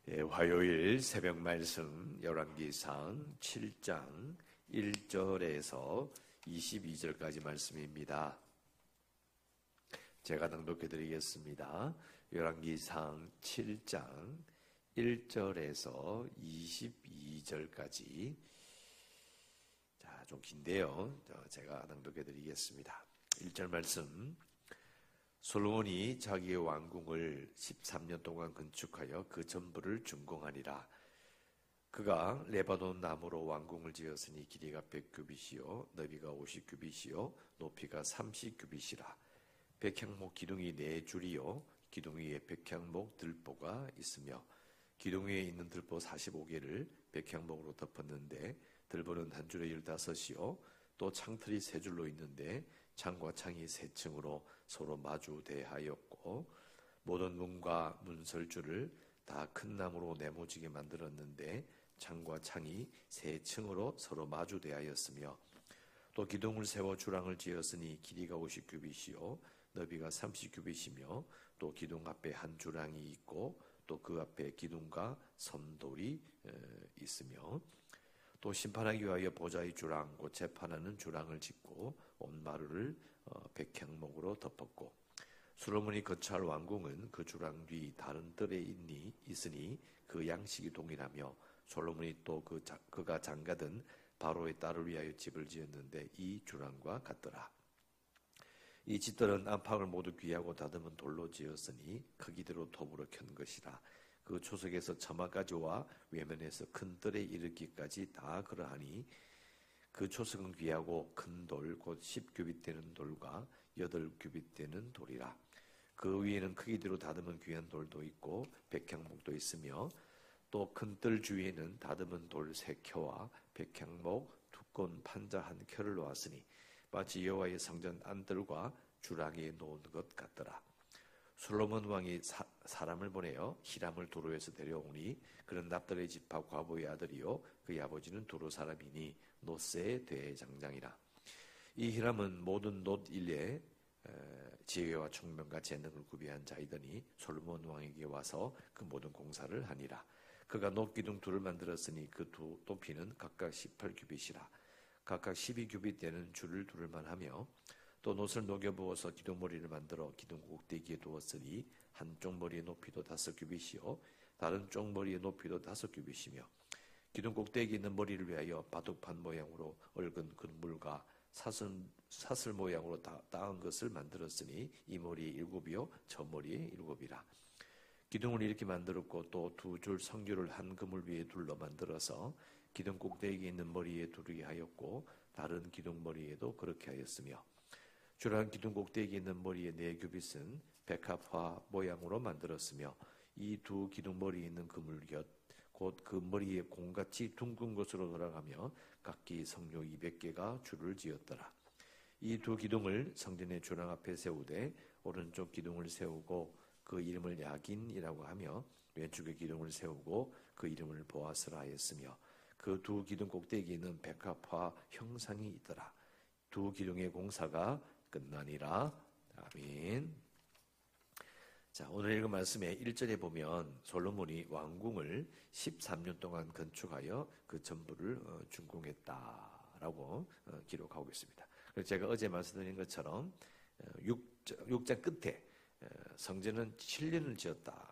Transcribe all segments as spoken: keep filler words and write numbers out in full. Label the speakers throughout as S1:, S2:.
S1: 예, 화요일 새벽 말씀 열왕기상 칠 장 일 절에서 이십이 절까지 말씀입니다. 제가 낭독해 드리겠습니다. 열왕기상 칠 장 일 절에서 이십이 절까지. 자, 좀 긴데요. 제가 낭독해 드리겠습니다. 일 절 말씀. 솔로몬이 자기의 왕궁을 십삼 년 동안 건축하여 그 전부를 준공하니라. 그가 레바논 나무로 왕궁을 지었으니 길이가 백 규빗이요 너비가 오십 규빗이요 높이가 삼십 규빗이라. 백향목 기둥이 네 줄이요 기둥 위에 백향목 들보가 있으며 기둥 위에 있는 들보 사십오 개를 백향목으로 덮었는데 들보는 한 줄에 열다섯이요 또 창틀이 세 줄로 있는데 창과 창이 세 층으로 서로 마주 대하였고 모든 문과 문설주를 다 큰 나무로 네모지게 만들었는데 창과 창이 세 층으로 서로 마주 대하였으며 또 기둥을 세워 주랑을 지었으니 길이가 오십 규빗이요 너비가 삼십 규빗이며 또 기둥 앞에 한 주랑이 있고 또 그 앞에 기둥과 섬돌이 있으며 또 심판하기 위하여 보좌의 주랑 곧 재판하는 주랑을 짓고 온 마루를 백향목으로 덮었고 솔로몬이 거처할 왕궁은 그 주랑 뒤 다른 뜰에 있니 있으니 그 양식이 동일하며 솔로몬이 또 그 그가 장가든 바로의 딸을 위하여 집을 지었는데 이 주랑과 같더라. 이 집들은 안팎을 모두 귀하고 다듬은 돌로 지었으니 크기대로 톱으로 켠 것이라. 그 초석에서 처마까지와 외면에서 큰 뜰에 이르기까지 다 그러하니 그 초석은 귀하고 큰 돌 곧 십 규빗 되는 돌과 여덟 규빗 되는 돌이라. 그 위에는 크기대로 다듬은 귀한 돌도 있고 백향목도 있으며 또 큰 뜰 주위에는 다듬은 돌 세 켜와 백향목 두꺼운 판자 한 켜를 놓았으니 마치 여호와의 성전 안뜰과 주랑에 놓은 것 같더라. 솔로몬 왕이 사, 사람을 보내어 히람을 두로에서 데려오니 그는 납달의 집합 과부의 아들이요 그의 아버지는 두로 사람이니 노세의 대장장이라. 이 히람은 모든 놋 일에 지혜와 총명과 재능을 구비한 자이더니 솔로몬 왕에게 와서 그 모든 공사를 하니라. 그가 놋 기둥 둘을 만들었으니 그 두 높이는 각각 십팔 규빗이라. 각각 십이 규빗 되는 줄을 두를만 하며 또 놋을 녹여 부어서 기둥머리를 만들어 기둥 꼭대기에 두었으니 한쪽 머리의 높이도 다섯 규빗이요 다른 쪽 머리의 높이도 다섯 규빗이며 기둥 꼭대기에 있는 머리를 위하여 바둑판 모양으로 얽은 그물과 사슬, 사슬 모양으로 다, 따은 것을 만들었으니 이 머리에 일곱이요 저 머리에 일곱이라. 기둥을 이렇게 만들었고 또 두 줄 성규를 한 그물 위에 둘러 만들어서 기둥 꼭대기에 있는 머리에 두르게 하였고 다른 기둥 머리에도 그렇게 하였으며 주랑 기둥 꼭대기에 있는 머리의 네 규빗은 백합화 모양으로 만들었으며 이 두 기둥 머리에 있는 그물 곁 곧 그 머리에 공같이 둥근 곳으로 돌아가며 각기 성료 이백 개가 줄을 지었더라. 이 두 기둥을 성전의 주랑 앞에 세우되 오른쪽 기둥을 세우고 그 이름을 야긴이라고 하며 왼쪽의 기둥을 세우고 그 이름을 보아스라 하였으며 그 두 기둥 꼭대기에는 백합화 형상이 있더라. 두 기둥의 공사가 끝나니라. 아멘. 자, 오늘 읽은 말씀의 일 절에 보면 솔로몬이 왕궁을 십삼 년 동안 건축하여 그 전부를 어, 준공했다라고 어, 기록하고 있습니다. 그래서 제가 어제 말씀드린 것처럼 어, 육 장 끝에 어, 성전은 칠 년을 지었다.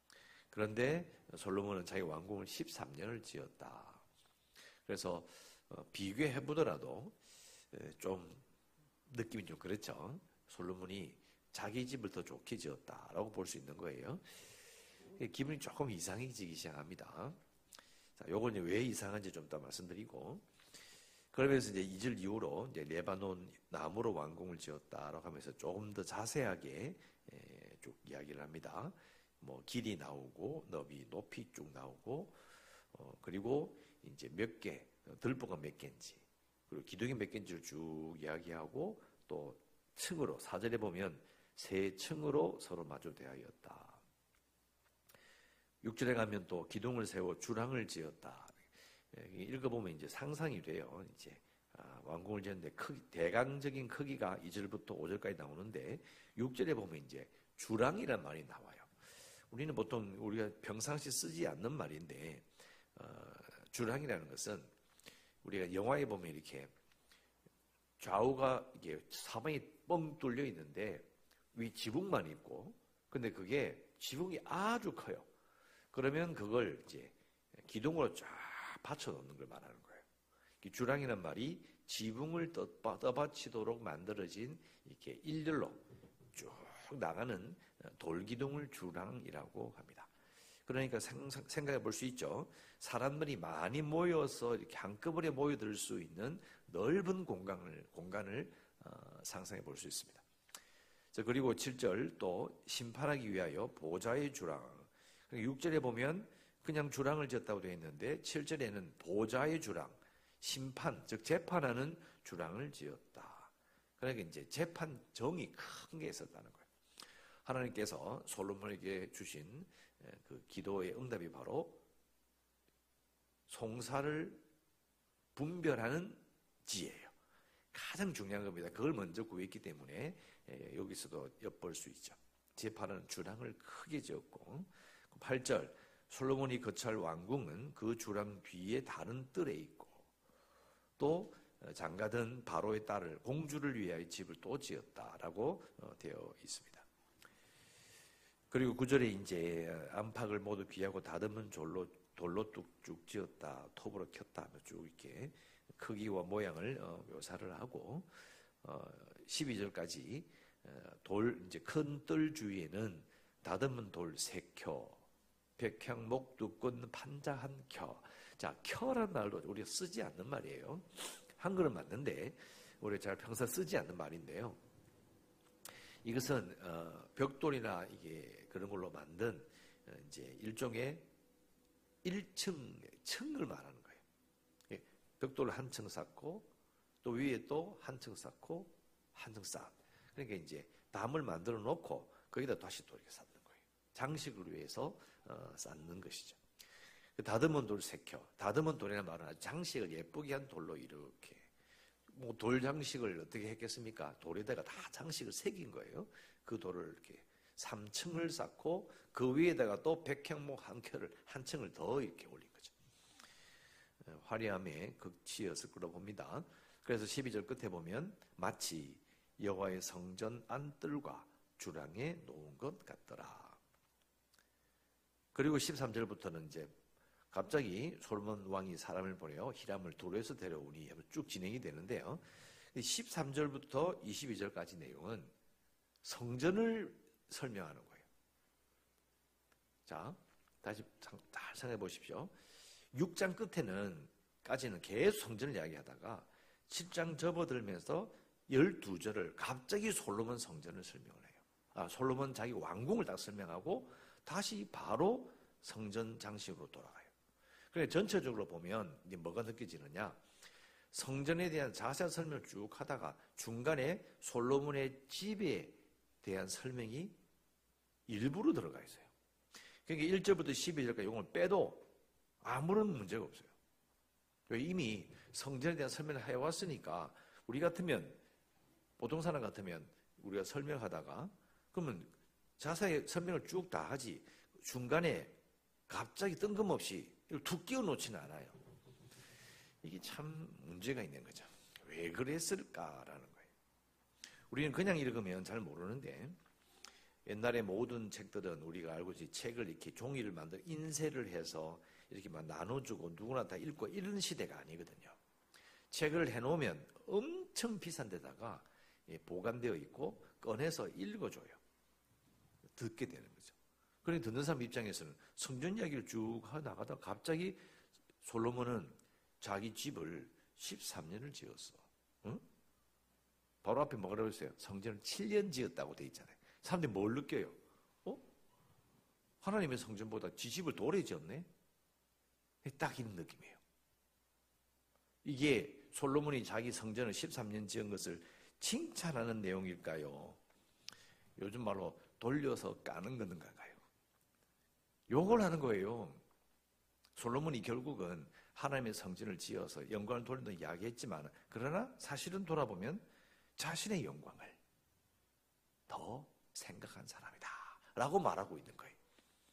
S1: 그런데 솔로몬은 자기 왕궁을 십삼 년을 지었다. 그래서 어, 비교해 보더라도 좀 느낌이 좀 그렇죠. 솔로몬이 자기 집을 더 좋게 지었다라고 볼 수 있는 거예요. 기분이 조금 이상해지기 시작합니다. 자, 요건 이제 왜 이상한지 좀 더 말씀드리고, 그러면서 이제 이 절 이후로 이제 레바논 나무로 왕궁을 지었다라고 하면서 조금 더 자세하게 에, 쭉 이야기를 합니다. 뭐 길이 나오고 너비, 높이 쭉 나오고, 어, 그리고 이제 몇 개, 들보가 몇 개인지, 그리고 기둥이 몇 개인지를 쭉 이야기하고 또 층으로 사 절에 보면 세 층으로 서로 마주 대하였다. 육 절에 가면 또 기둥을 세워 주랑을 지었다. 읽어보면 이제 상상이 돼요. 이제 아, 왕궁을 지었는데 크기, 대강적인 크기가 이 절부터 오 절까지 나오는데 육 절에 보면 이제 주랑이란 말이 나와요. 우리는 보통 우리가 평상시 쓰지 않는 말인데 어, 주랑이라는 것은 우리가 영화에 보면 이렇게 좌우가 이게 사방이 뻥 뚫려 있는데 위 지붕만 있고 근데 그게 지붕이 아주 커요. 그러면 그걸 이제 기둥으로 쫙 받쳐 놓는 걸 말하는 거예요. 이 주랑이란 말이 지붕을 떠받치도록 만들어진 이렇게 일렬로 쭉 나가는 돌기둥을 주랑이라고 합니다. 그러니까 생각해 볼 수 있죠. 사람들이 많이 모여서 이렇게 한꺼번에 모여들 수 있는 넓은 공간을, 공간을 어, 상상해 볼 수 있습니다. 자, 그리고 칠 절 또 심판하기 위하여 보좌의 주랑. 육 절에 보면 그냥 주랑을 지었다고 되어 있는데 칠 절에는 보좌의 주랑, 심판, 즉 재판하는 주랑을 지었다. 그러니까 이제 재판정이 큰 게 있었다는 거예요. 하나님께서 솔로몬에게 주신 그 기도의 응답이 바로 송사를 분별하는 지혜예요. 가장 중요한 겁니다. 그걸 먼저 구했기 때문에 여기서도 엿볼 수 있죠. 재판하는 주랑을 크게 지었고 팔 절 솔로몬이 거처할 왕궁은 그 주랑 뒤에 다른 뜰에 있고 또 장가든 바로의 딸을 공주를 위하여 집을 또 지었다라고 되어 있습니다. 그리고 구 절에 이제 안팎을 모두 귀하고 다듬은 돌로 돌로 뚝뚝 지었다, 톱으로 켰다 하며 쭉 이렇게 크기와 모양을 묘사를 하고 십이 절까지 돌 이제 큰 뜰 주위에는 다듬은 돌 세 켜, 백향목 두끈 판자 한 켜. 자, 켜란 말도 우리가 쓰지 않는 말이에요. 한글은 맞는데 우리가 잘 평소 쓰지 않는 말인데요. 이것은 어, 벽돌이나 이게 그런 걸로 만든 어, 이제 일종의 일층 층을 말하는 거예요. 예, 벽돌을 한 층 쌓고 또 위에 또 한 층 쌓고 한 층 쌓. 그러니까 이제 담을 만들어 놓고 거기다 다시 또 이렇게 쌓는 거예요. 장식을 위해서 어, 쌓는 것이죠. 다듬은 돌 세 켜. 다듬은 돌이라는 말은 장식을 예쁘게 한 돌로 이렇게 뭐 돌 장식을 어떻게 했겠습니까? 돌에다가 다 장식을 새긴 거예요. 그 돌을 이렇게 삼 층을 쌓고 그 위에다가 또 백향목 한 켜를 한 층을 더 이렇게 올린 거죠. 화려함에 극치였을 거로 봅니다. 그래서 십이 절 끝에 보면 마치 여호와의 성전 안뜰과 주랑에 놓은 것 같더라. 그리고 십삼 절부터는 이제 갑자기 솔로몬 왕이 사람을 보내어 히람을 두로에서 데려오니 쭉 진행이 되는데요. 십삼 절부터 이십이 절까지 내용은 성전을 설명하는 거예요. 자, 다시 잘 생각해 보십시오. 육 장 끝에는 까지는 계속 성전을 이야기하다가 칠 장 접어들면서 십이 절을 갑자기 솔로몬 성전을 설명을 해요. 아, 솔로몬 자기 왕궁을 딱 설명하고 다시 바로 성전 장식으로 돌아가요. 그래 전체적으로 보면 이제 뭐가 느껴지느냐? 성전에 대한 자세한 설명을 쭉 하다가 중간에 솔로몬의 집에 대한 설명이 일부러 들어가 있어요. 그러니까 일 절부터 십이 절까지 이걸 빼도 아무런 문제가 없어요. 이미 성전에 대한 설명을 해왔으니까 우리 같으면 보통 사람 같으면 우리가 설명하다가 그러면 자세히 설명을 쭉 다 하지 중간에 갑자기 뜬금없이 이걸 툭 끼워 놓지는 않아요. 이게 참 문제가 있는 거죠. 왜 그랬을까라는 거예요. 우리는 그냥 읽으면 잘 모르는데 옛날에 모든 책들은 우리가 알고 있지 책을 이렇게 종이를 만들어 인쇄를 해서 이렇게 막 나눠주고 누구나 다 읽고 이런 시대가 아니거든요. 책을 해놓으면 엄청 비싼 데다가 보관되어 있고 꺼내서 읽어줘요. 듣게 되는 거죠. 그러니 듣는 사람 입장에서는 성전 이야기를 쭉 나가다가 갑자기 솔로몬은 자기 집을 십삼 년을 지었어. 응? 바로 앞에 뭐라고 했어요? 성전을 칠 년 지었다고 돼 있잖아요. 사람들이 뭘 느껴요? 어? 하나님의 성전보다 지 집을 더 오래 지었네? 딱 이런 느낌이에요. 이게 솔로몬이 자기 성전을 십삼 년 지은 것을 칭찬하는 내용일까요? 요즘 말로 돌려서 까는 건가요? 욕을 하는 거예요. 솔로몬이 결국은 하나님의 성전을 지어서 영광을 돌린다 이야기했지만 그러나 사실은 돌아보면 자신의 영광을 더 생각한 사람이다 라고 말하고 있는 거예요.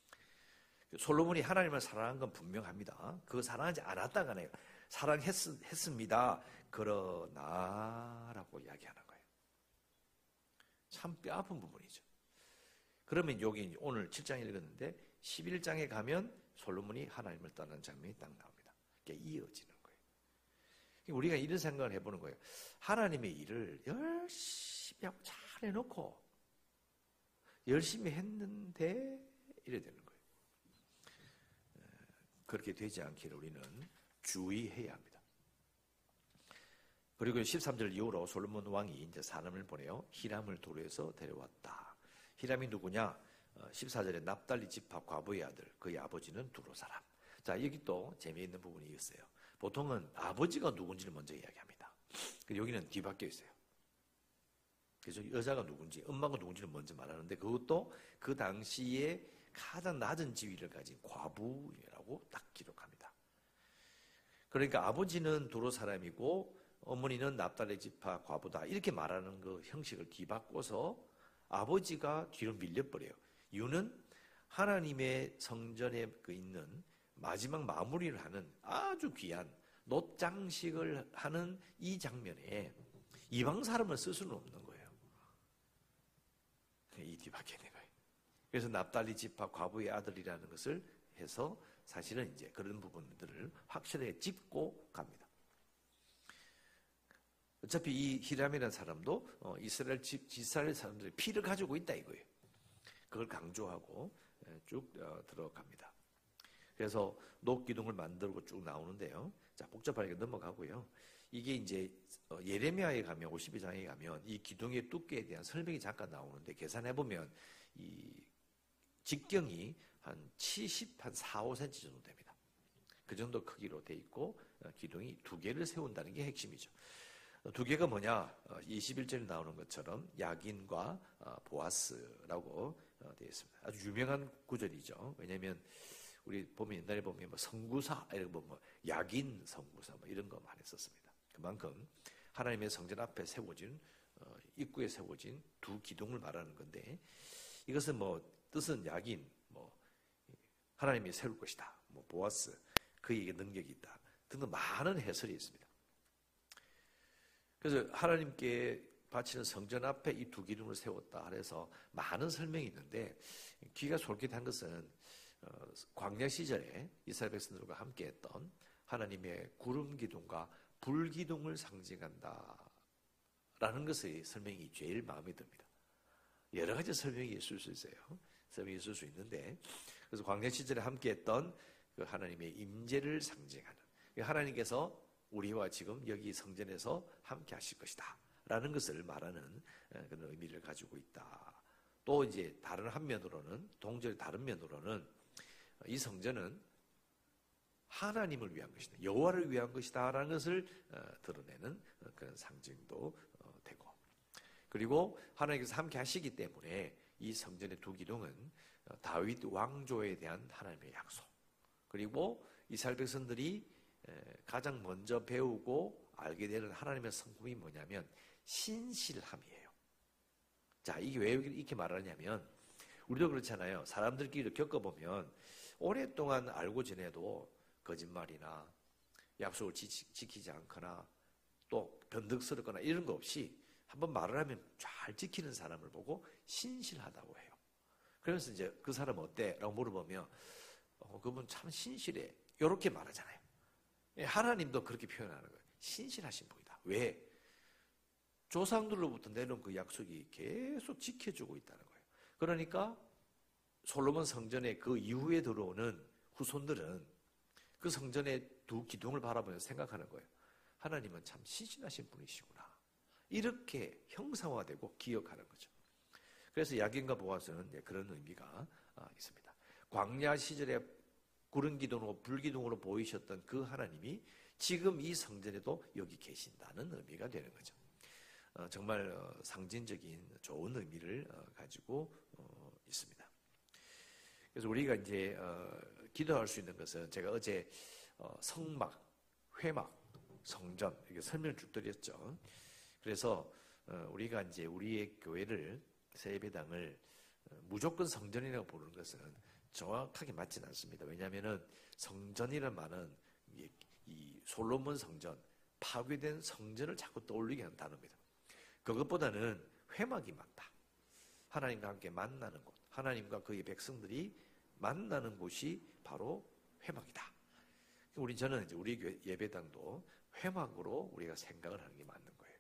S1: 솔로몬이 하나님을 사랑한 건 분명합니다. 그거 사랑하지 않았다가 아니에요. 사랑했습니다. 그러나라고 이야기하는 거예요. 참 뼈아픈 부분이죠. 그러면 여기 오늘 칠 장 읽었는데 십일 장에 가면 솔로몬이 하나님을 떠난 장면이 딱 나옵니다. 그게 이어지는 거예요. 우리가 이런 생각을 해보는 거예요. 하나님의 일을 열심히 하고 잘 해놓고 열심히 했는데 이래 되는 거예요. 그렇게 되지 않기를 우리는 주의해야 합니다. 그리고 십삼 절 이후로 솔로몬 왕이 이제 사람을 보내어 히람을 도로에서 데려왔다. 히람이 누구냐? 십사 절에 납달리 지파 과부의 아들, 그의 아버지는 두로 사람. 자, 여기 또 재미있는 부분이 있어요. 보통은 아버지가 누군지를 먼저 이야기합니다. 여기는 뒤바뀌어 있어요. 그래서 여자가 누군지, 엄마가 누군지를 먼저 말하는데 그것도 그 당시에 가장 낮은 지위를 가진 과부라고 딱 기록합니다. 그러니까 아버지는 두로 사람이고 어머니는 납달리 지파 과부다 이렇게 말하는 그 형식을 뒤바꿔서 아버지가 뒤로 밀려버려요. 이유는 하나님의 성전에 있는 마지막 마무리를 하는 아주 귀한 놋장식을 하는 이 장면에 이방 사람을 쓸 수는 없는 거예요. 이 뒤바뀌는 거예요. 그래서 납달리 지파 과부의 아들이라는 것을 해서 사실은 이제 그런 부분들을 확실하게 짚고 갑니다. 어차피 이 히람이라는 사람도 이스라엘 이스라엘 사람들의 피를 가지고 있다 이거예요. 그걸 강조하고 쭉 들어갑니다. 그래서 녹기둥을 만들고 쭉 나오는데요. 자, 복잡하게 넘어가고요. 이게 이제 예레미야에 가면 오십이 장에 가면 이 기둥의 두께에 대한 설명이 잠깐 나오는데 계산해 보면 이 직경이 한 칠십, 한 사, 오 센티미터 정도 됩니다. 그 정도 크기로 돼 있고 기둥이 두 개를 세운다는 게 핵심이죠. 두 개가 뭐냐? 이십일 절에 나오는 것처럼 야긴과 보아스라고 되어 있습니다. 아주 유명한 구절이죠. 왜냐하면 우리 보면 옛날에 보면 뭐 성구사 이런 거 뭐 야긴 성구사 뭐 이런 거 많이 썼습니다. 그만큼 하나님의 성전 앞에 세워진 입구에 세워진 두 기둥을 말하는 건데 이것은 뭐 뜻은 야긴 뭐 하나님이 세울 것이다. 뭐 보아스 그에게 능력이 있다. 등등 많은 해설이 있습니다. 그래서 하나님께 바치는 성전 앞에 이 두 기둥을 세웠다 그래서 많은 설명이 있는데 귀가 솔깃한 것은 광야 시절에 이스라엘 백성들과 함께했던 하나님의 구름 기둥과 불 기둥을 상징한다라는 것의 설명이 제일 마음에 듭니다. 여러 가지 설명이 있을 수 있어요. 설명이 있을 수 있는데 그래서 광야 시절에 함께했던 그 하나님의 임재를 상징하는 하나님께서 우리와 지금 여기 성전에서 함께 하실 것이다 라는 것을 말하는 그런 의미를 가지고 있다. 또 이제 다른 한 면으로는 동절의 다른 면으로는 이 성전은 하나님을 위한 것이다. 여호와를 위한 것이다 라는 것을 드러내는 그런 상징도 되고 그리고 하나님께서 함께 하시기 때문에 이 성전의 두 기둥은 다윗 왕조에 대한 하나님의 약속 그리고 이스라엘 백성들이 가장 먼저 배우고 알게 되는 하나님의 성품이 뭐냐면 신실함이에요. 자, 이게 왜 이렇게 말하냐면 우리도 그렇잖아요. 사람들끼리 겪어보면 오랫동안 알고 지내도 거짓말이나 약속을 지키지 않거나 또 변덕스럽거나 이런 거 없이 한번 말을 하면 잘 지키는 사람을 보고 신실하다고 해요. 그래서 이제 그 사람 어때? 라고 물어보면 어, 그분 참 신실해. 이렇게 말하잖아요. 하나님도 그렇게 표현하는 거예요. 신실하신 분이다. 왜? 조상들로부터 내놓은 그 약속이 계속 지켜주고 있다는 거예요. 그러니까 솔로몬 성전에 그 이후에 들어오는 후손들은 그 성전의 두 기둥을 바라보면서 생각하는 거예요. 하나님은 참 신실하신 분이시구나. 이렇게 형상화되고 기억하는 거죠. 그래서 야긴과 보아스는 그런 의미가 있습니다. 광야 시절에 구름 기둥으로 불 기둥으로 보이셨던 그 하나님이 지금 이 성전에도 여기 계신다는 의미가 되는 거죠. 어, 정말 어, 상징적인 좋은 의미를 어, 가지고 어, 있습니다. 그래서 우리가 이제 어, 기도할 수 있는 것은 제가 어제 어, 성막, 회막, 성전 이렇게 설명을 쭉 드렸죠. 그래서 어, 우리가 이제 우리의 교회를 새 예배당을 어, 무조건 성전이라고 부르는 것은 정확하게 맞지는 않습니다. 왜냐하면은 성전이라는 말은 이, 이 솔로몬 성전, 파괴된 성전을 자꾸 떠올리게 하는 단어입니다. 그것보다는 회막이 맞다. 하나님과 함께 만나는 곳, 하나님과 그의 백성들이 만나는 곳이 바로 회막이다. 우리 저는 이제 우리 교회 예배당도 회막으로 우리가 생각을 하는 게 맞는 거예요.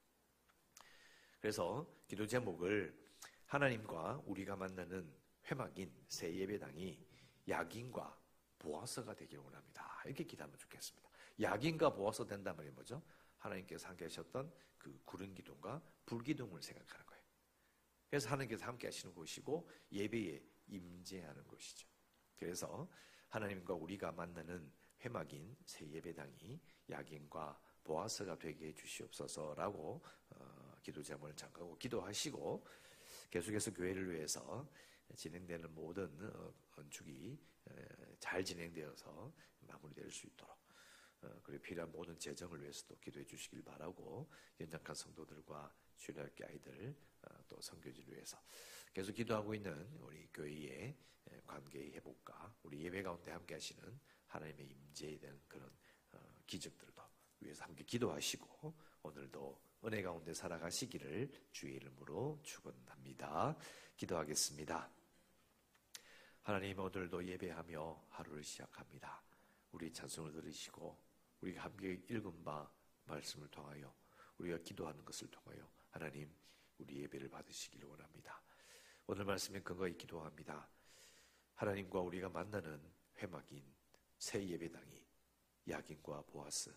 S1: 그래서 기도 제목을 하나님과 우리가 만나는 회막인 새 예배당이 야긴과 보아스가 되기를 원합니다. 이렇게 기도하면 좋겠습니다. 야긴과 보아스 된단 말이 뭐죠? 하나님께서 함께 하셨던 그 구름 기둥과 불 기둥을 생각하는 거예요. 그래서 하나님께서 함께 하시는 곳이고 예배에 임재하는 곳이죠. 그래서 하나님과 우리가 만나는 회막인 새 예배당이 야긴과 보아스가 되게 해주시옵소서라고 어, 기도 제목을 잠가고 기도하시고 계속해서 교회를 위해서 진행되는 모든 어, 건축이 에, 잘 진행되어서 마무리될 수 있도록 어, 그리고 필요한 모든 재정을 위해서도 기도해 주시길 바라고 연약한 성도들과 주일학교 아이들 어, 또 선교지를 위해서 계속 기도하고 있는 우리 교회의 관계의 회복과 우리 예배 가운데 함께 하시는 하나님의 임재에 대한 그런 어, 기적들도 위해서 함께 기도하시고 오늘도 은혜 가운데 살아가시기를 주의 이름으로 축원합니다. 기도하겠습니다. 하나님, 오늘도 예배하며 하루를 시작합니다. 우리 찬송을 들으시고 우리가 함께 읽은 바 말씀을 통하여 우리가 기도하는 것을 통하여 하나님 우리 예배를 받으시기를 원합니다. 오늘 말씀에 근거히 기도합니다. 하나님과 우리가 만나는 회막인 새 예배당이 야긴과 보아스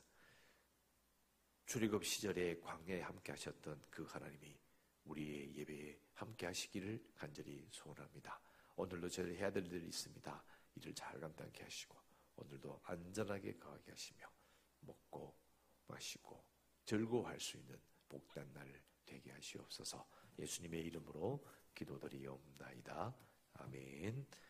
S1: 출애굽 시절에 광야에 함께 하셨던 그 하나님이 우리의 예배에 함께 하시기를 간절히 소원합니다. 오늘도 저희 해야 될 일이 있습니다. 이를 잘 감당케 하시고 오늘도 안전하게 거하게 하시며 먹고 마시고 즐거워할 수 있는 복된 날 되게 하시옵소서. 예수님의 이름으로 기도드리옵나이다. 아멘.